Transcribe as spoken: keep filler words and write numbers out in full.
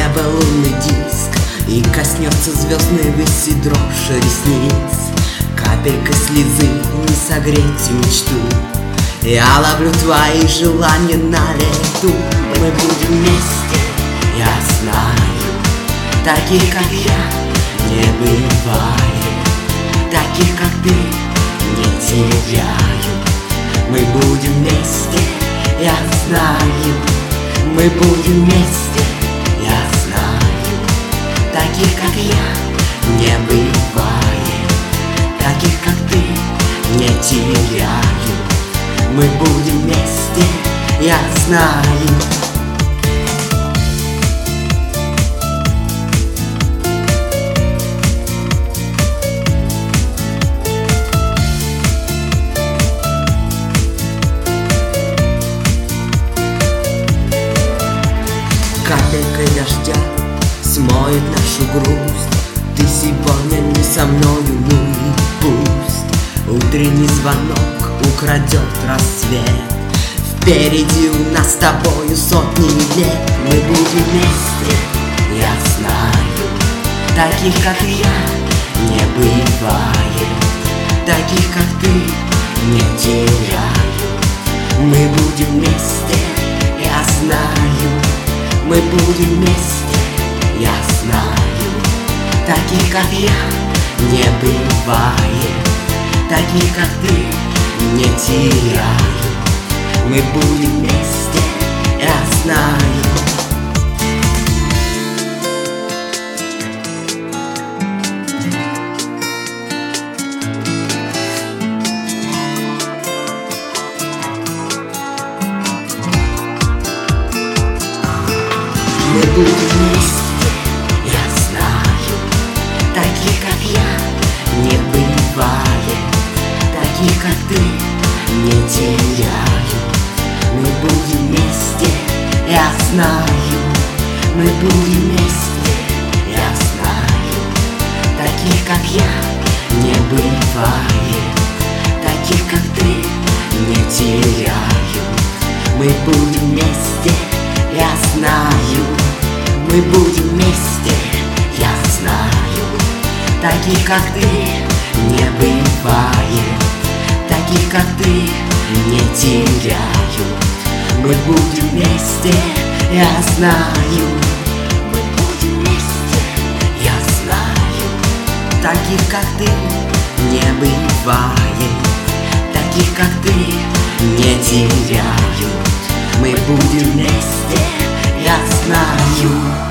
неба лунный диск, и коснется звездной выси дрожь ресниц. Капелька слезы не согреть мечту, я ловлю твои желания на лету. Мы будем вместе, я знаю, таких как я не бывает, таких как ты не теряю. Мы будем вместе, я знаю, мы будем вместе, я знаю, таких как я не бывает, таких как ты не теряю. Мы будем вместе, я знаю. Капелькой дождя смоет нашу грусть. Ты сегодня не со мною, ну и пусть. Утренний звонок украдет рассвет. Впереди у нас с тобою сотни лет. Мы будем вместе, я знаю, таких как я не бывает, таких как ты не теряю. Мы будем вместе, я знаю, мы будем вместе, я знаю, таких как я не бывает, таких как ты не теряю. Мы будем вместе, я знаю. Мы будем вместе, я знаю, таких как я не бывает, таких как ты не теряю. Мы будем вместе, я знаю, мы будем вместе, я знаю, таких как я не бывает, таких как ты не теряю. Мы будем вместе, я знаю, мы будем вместе, я знаю, таких как ты не бывает, таких как ты не теряю. Мы будем вместе, я знаю, мы будем вместе, я знаю, таких как ты не бывает, таких как ты не теряю. Мы будем вместе, я знаю.